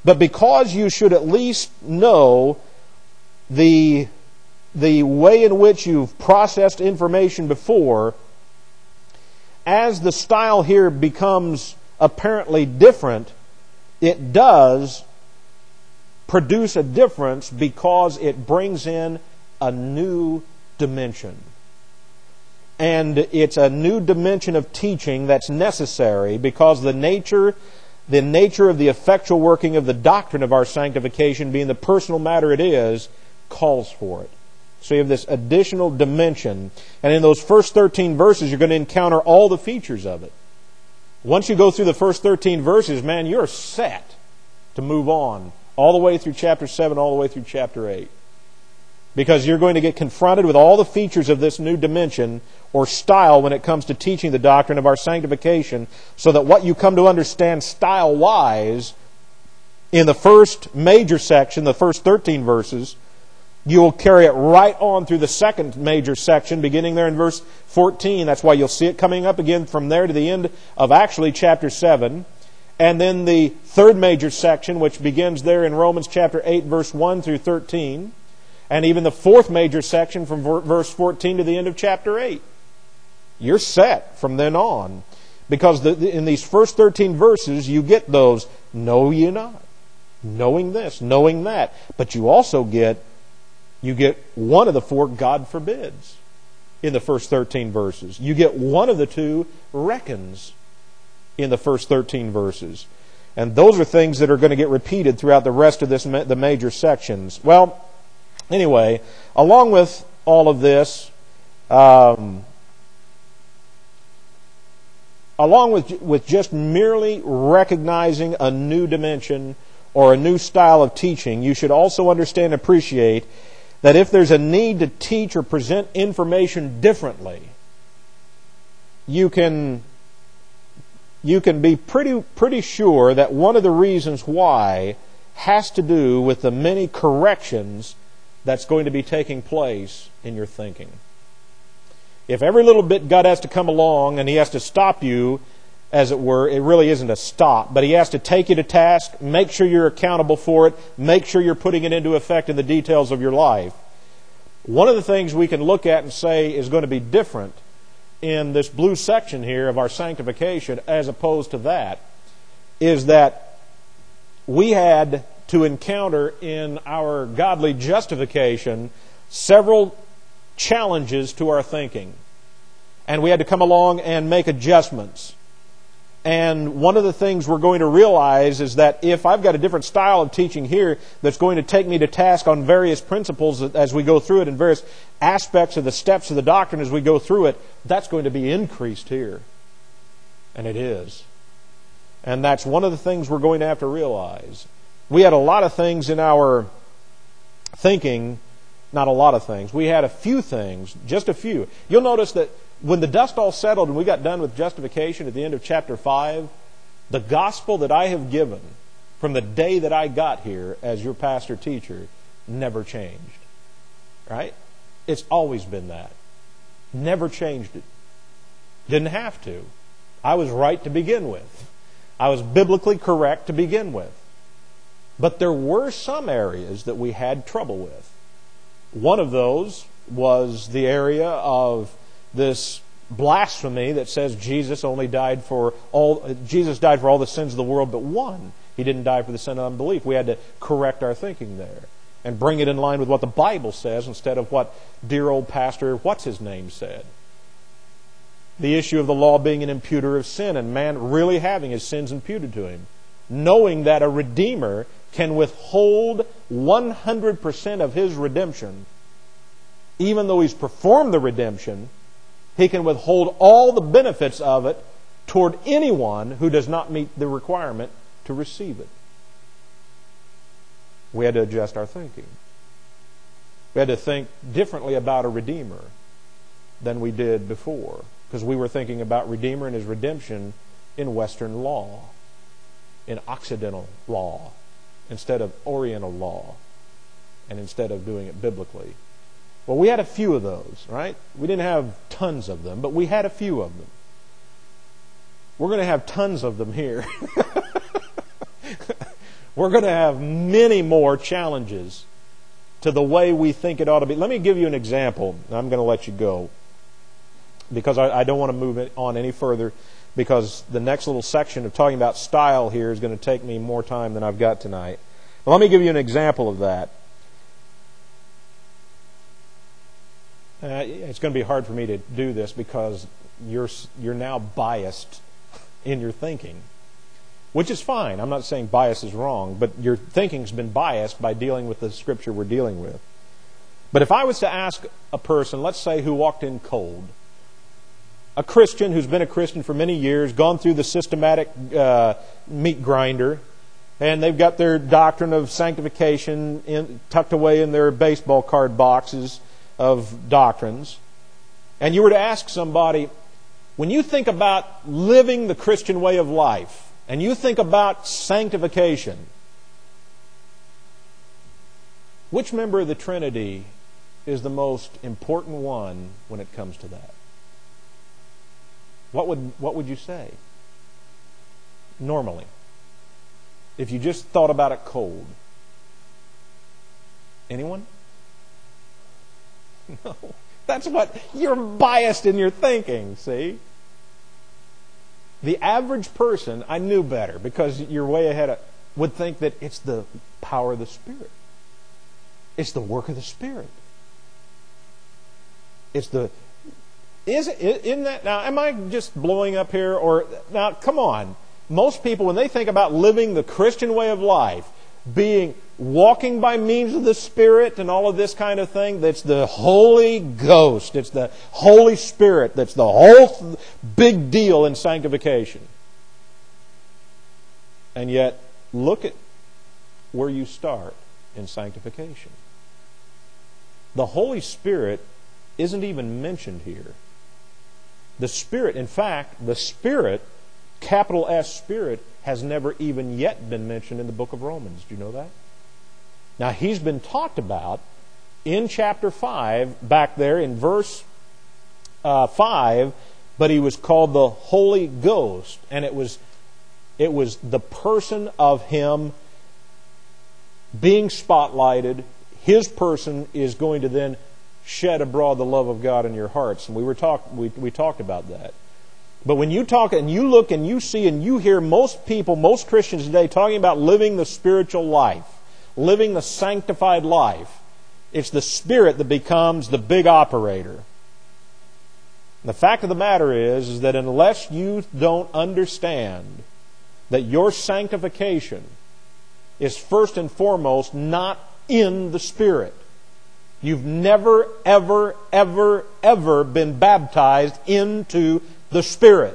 But because you should at least know the way in which you've processed information before, as the style here becomes apparently different, it does produce a difference because it brings in a new dimension. And it's a new dimension of teaching that's necessary because the nature of the effectual working of the doctrine of our sanctification, being the personal matter it is, calls for it. So you have this additional dimension. And in those first 13 verses, you're going to encounter all the features of it. Once you go through the first 13 verses, man, you're set to move on all the way through chapter 7, all the way through chapter 8. Because you're going to get confronted with all the features of this new dimension or style when it comes to teaching the doctrine of our sanctification, so that what you come to understand style-wise in the first major section, the first 13 verses, you'll carry it right on through the second major section, beginning there in verse 14. That's why you'll see it coming up again from there to the end of actually chapter 7. And then the third major section, which begins there in Romans chapter 8, verse 1 through 13. And even the fourth major section from verse 14 to the end of chapter 8. You're set from then on. Because in these first 13 verses, you get those, know ye not, knowing this, knowing that. But you also get one of the four God forbids in the first 13 verses. You get one of the two reckons in the first 13 verses. And those are things that are going to get repeated throughout the rest of the major sections. Well, anyway, along with all of this, along with just merely recognizing a new dimension or a new style of teaching, you should also understand and appreciate that if there's a need to teach or present information differently, you can be pretty sure that one of the reasons why has to do with the many corrections that's going to be taking place in your thinking. If every little bit God has to come along and He has to stop you, as it were, it really isn't a stop, but He has to take you to task, make sure you're accountable for it, make sure you're putting it into effect in the details of your life. One of the things we can look at and say is going to be different in this blue section here of our sanctification as opposed to that is that we had to encounter in our godly justification several challenges to our thinking. And we had to come along and make adjustments. And one of the things we're going to realize is that if I've got a different style of teaching here that's going to take me to task on various principles as we go through it and various aspects of the steps of the doctrine as we go through it, that's going to be increased here. And it is. And that's one of the things we're going to have to realize. We had a lot of things in our thinking, not a lot of things. We had a few things, just a few. You'll notice that when the dust all settled and we got done with justification at the end of chapter 5, the gospel that I have given from the day that I got here as your pastor teacher never changed. Right? It's always been that. Never changed it. Didn't have to. I was right to begin with. I was biblically correct to begin with. But there were some areas that we had trouble with. One of those was the area of this blasphemy that says Jesus died for all the sins of the world but one. He didn't die for the sin of unbelief. We had to correct our thinking there and bring it in line with what the Bible says instead of what dear old pastor what's-his-name said. The issue of the law being an imputer of sin and man really having his sins imputed to him. Knowing that a Redeemer can withhold 100% of his redemption, even though he's performed the redemption, he can withhold all the benefits of it toward anyone who does not meet the requirement to receive it. We had to adjust our thinking. We had to think differently about a Redeemer than we did before, because we were thinking about Redeemer and His redemption in Western law, in Occidental law, instead of Oriental law, and instead of doing it biblically. Well, we had a few of those, right? We didn't have tons of them, but we had a few of them. We're going to have tons of them here. We're going to have many more challenges to the way we think it ought to be. Let me give you an example. I'm going to let you go because I don't want to move it on any further, because the next little section of talking about style here is going to take me more time than I've got tonight. But let me give you an example of that. It's going to be hard for me to do this because you're now biased in your thinking, which is fine. I'm not saying bias is wrong, but your thinking's been biased by dealing with the Scripture we're dealing with. But if I was to ask a person, let's say, who walked in cold, a Christian who's been a Christian for many years, gone through the systematic meat grinder, and they've got their doctrine of sanctification tucked away in their baseball card boxes of doctrines, and you were to ask somebody, when you think about living the Christian way of life, and you think about sanctification, which member of the Trinity is the most important one when it comes to that? What would you say? Normally, if you just thought about it cold. Anyone? No. That's what you're biased in your thinking, see? The average person, I knew better because you're way ahead would think that it's the power of the Spirit. It's the work of the Spirit. Isn't that, now, am I just blowing up here? Now, come on. Most people, when they think about living the Christian way of life, walking by means of the Spirit and all of this kind of thing, that's the Holy Ghost. It's the Holy Spirit. That's the whole big deal in sanctification. And yet, look at where you start in sanctification. The Holy Spirit isn't even mentioned here. The Spirit, in fact, the Spirit, capital S Spirit, has never even yet been mentioned in the book of Romans. Do you know that? Now, He's been talked about in chapter 5, back there in verse 5, but He was called the Holy Ghost, and it was the person of Him being spotlighted. His person is going to then shed abroad the love of God in your hearts, and we talked about that. But when you talk and you look and you see and you hear most people, most Christians today talking about living the spiritual life, living the sanctified life, it's the Spirit that becomes the big operator. And the fact of the matter is that unless you don't understand that your sanctification is first and foremost not in the Spirit, you've never, ever, ever, ever been baptized into the Spirit.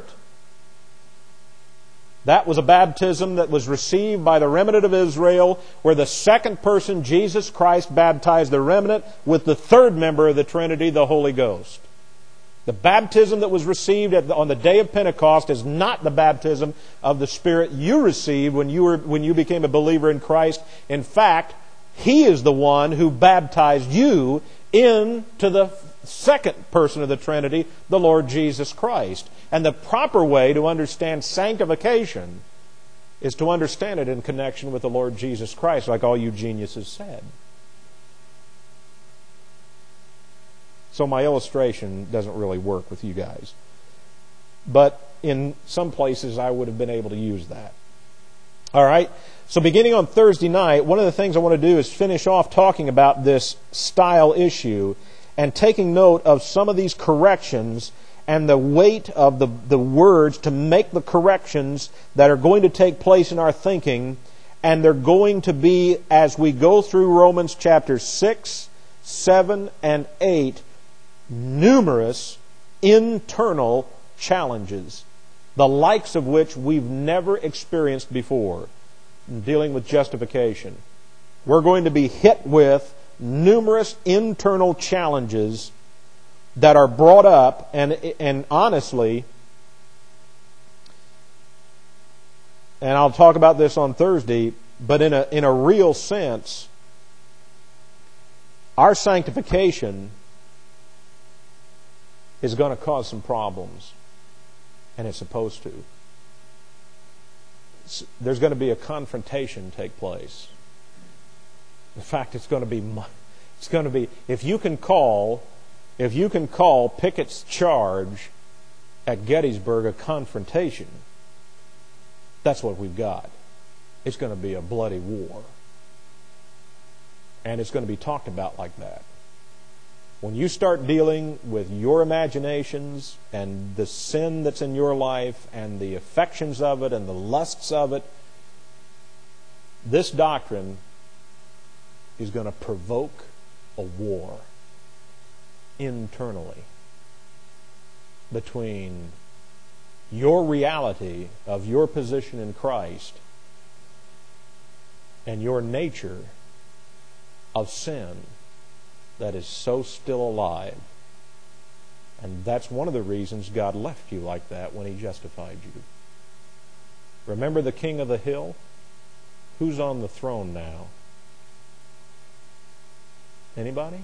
That was a baptism that was received by the remnant of Israel, where the second person, Jesus Christ, baptized the remnant with the third member of the Trinity, the Holy Ghost. The baptism that was received on the day of Pentecost is not the baptism of the Spirit you received when you became a believer in Christ. In fact, He is the one who baptized you into the second person of the Trinity, the Lord Jesus Christ. And the proper way to understand sanctification is to understand it in connection with the Lord Jesus Christ, like all you geniuses said. So my illustration doesn't really work with you guys. But in some places I would have been able to use that. All right? So beginning on Thursday night, one of the things I want to do is finish off talking about this style issue and taking note of some of these corrections and the weight of the words to make the corrections that are going to take place in our thinking. And they're going to be, as we go through Romans chapter 6, 7, and 8, numerous internal challenges, the likes of which we've never experienced before in dealing with justification. We're going to be hit with numerous internal challenges that are brought up, and honestly, and I'll talk about this on Thursday, but in a real sense, our sanctification is going to cause some problems, and it's supposed to. there's going to be a confrontation take place. In fact, it's going to be if you can call Pickett's charge at Gettysburg a confrontation, that's what we've got. It's going to be a bloody war. And it's going to be talked about like that. When you start dealing with your imaginations and the sin that's in your life and the affections of it and the lusts of it, this doctrine is going to provoke a war internally between your reality of your position in Christ and your nature of sin that is so still alive. And that's one of the reasons God left you like that when He justified you. Remember the king of the hill? Who's on the throne now? Anybody?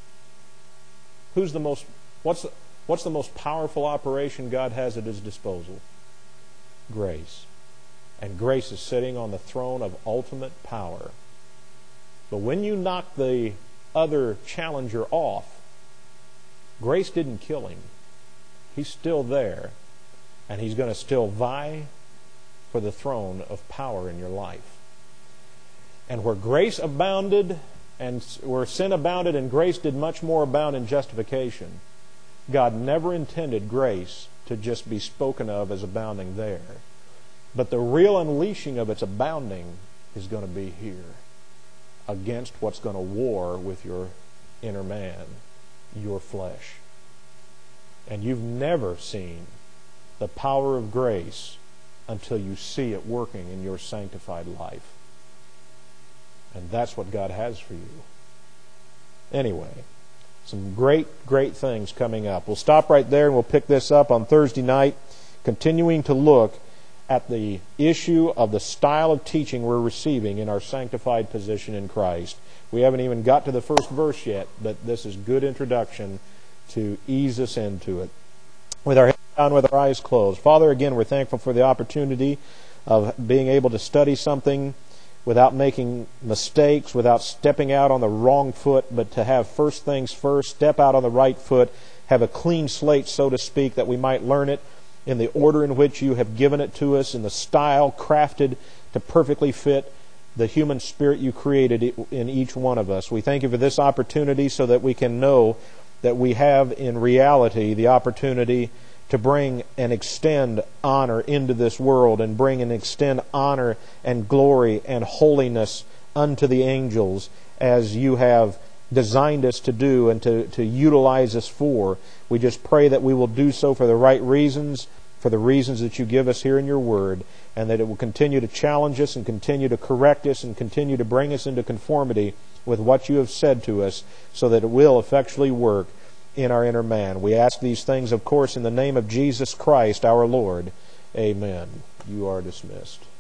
What's the most powerful operation God has at His disposal? Grace. And grace is sitting on the throne of ultimate power. But when you knock the other challenger off, grace didn't kill him. He's still there, and He's going to still vie for the throne of power in your life. And where grace abounded, and where sin abounded and grace did much more abound in justification, God never intended grace to just be spoken of as abounding there. But the real unleashing of its abounding is going to be here, against what's going to war with your inner man, your flesh. And you've never seen the power of grace until you see it working in your sanctified life. And that's what God has for you. Anyway, some great things coming up. We'll stop right there and we'll pick this up on Thursday night, continuing to look at the issue of the style of teaching we're receiving in our sanctified position in Christ. We haven't even got to the first verse yet, but this is good introduction to ease us into it. With our heads down, with our eyes closed. Father, again, we're thankful for the opportunity of being able to study something without making mistakes, without stepping out on the wrong foot, but to have first things first, step out on the right foot, have a clean slate, so to speak, that we might learn it in the order in which You have given it to us, in the style crafted to perfectly fit the human spirit You created in each one of us. We thank You for this opportunity so that we can know that we have in reality the opportunity to bring and extend honor into this world, and bring and extend honor and glory and holiness unto the angels as You have designed us to do and to utilize us for. We just pray that we will do so for the right reasons, for the reasons that You give us here in Your Word, and that it will continue to challenge us and continue to correct us and continue to bring us into conformity with what You have said to us, so that it will effectually work in our inner man. We ask these things, of course, in the name of Jesus Christ, our Lord. Amen. You are dismissed.